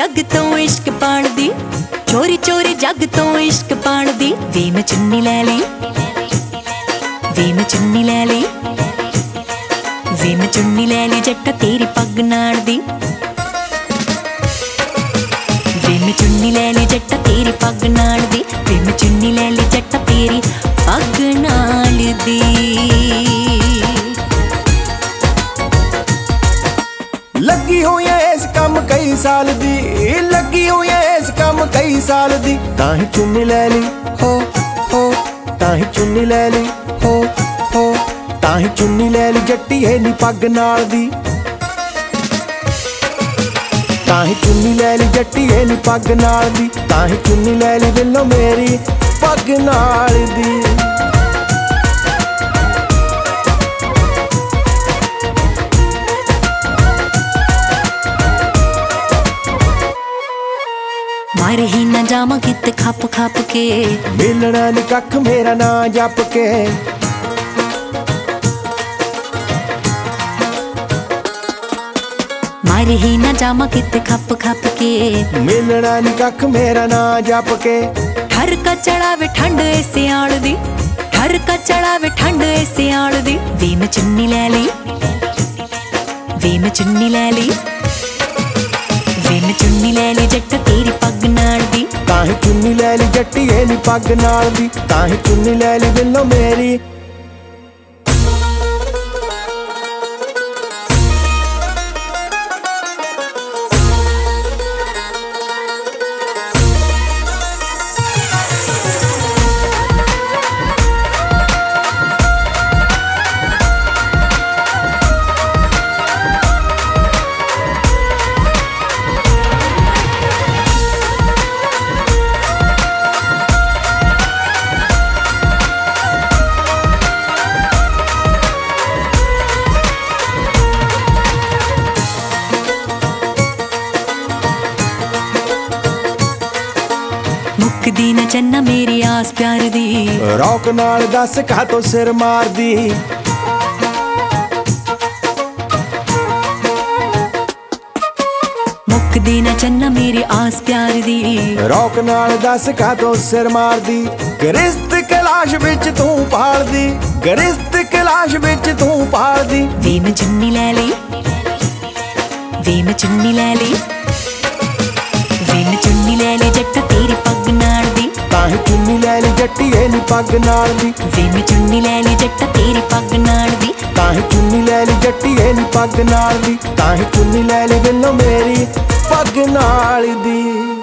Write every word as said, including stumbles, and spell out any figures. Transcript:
जग तो इश्क पाण दी, चोरी चोरी जग तो इश्क पाण दी। वे मैं चुन्नी लै ली, वे मैं चुन्नी लै ली, वे मैं चुन्नी लै ली जट्टा तेरी पग नाल दी। वे मैं चुन्नी लै ली जट्टा तेरी पग नाल दी। वे मैं चुन्नी लै ली जट्टा तेरी पग नाल दी। लगी हुई है इस कम कई साल दी, लगी हुई है इस कम कई साल दी। ताही चुन्नी लै ली हो हो, ताही चुन्नी लै ली हो हो, ताही चुन्नी लै ली जट्टी है नी पग नाल दी। ताही चुन्नी लै ली जट्टी है नी पग नाल दी। ताही चुन्नी लै ली दिलों मेरी पग नाल दी। मर ही ना जावा किते खप खप के, मिलना नी कख मेरा ना जप के। मर ही ना जावा किते खप खप के, मिलना नी कख मेरा ना जप के। ठर का चढ़ावे ठंड ऐसे आल दी, ठर का चढ़ावे ठंड ऐसे आल दी। वे मैं चुन्नी लै ली, वे मैं चुन्नी लै ली, वे मैं चुन्नी लै ली जट्टा तेरी पग नाल दी। ताही चुन्नी लै ली जट्टी है नी पग नाल दी। ताही चुन्नी लै ली दिलों मेरी। मुकदी ना चन्ना मेरी आस प्यार दी, रौक नाल दस कहा तो सिर मार दी। मुकदी ना चन्ना मेरी आस प्यार दी, रौक नाल दस कहा तो सिर मार दी। गरिश्त कैलाश विच तू पाल दी, गरिश्त कैलाश विच तू पाल दी। वे मैं चुन्नी लै ली, वे मैं चुन्नी लै ली, वे मैं चुन्नी लै ली जट्टा तेरी पग नाल दी। ताही चुन्नी लै ली जट्टी है नी पग नाल दी। वे मैं चुन्नी लै ली जट्टा तेरी पग नाल दी। ताही चुन्नी लै ली जट्टी है नी पग नाल दी। ताही चुन्नी लै ली दिलों मेरी पग नाल दी।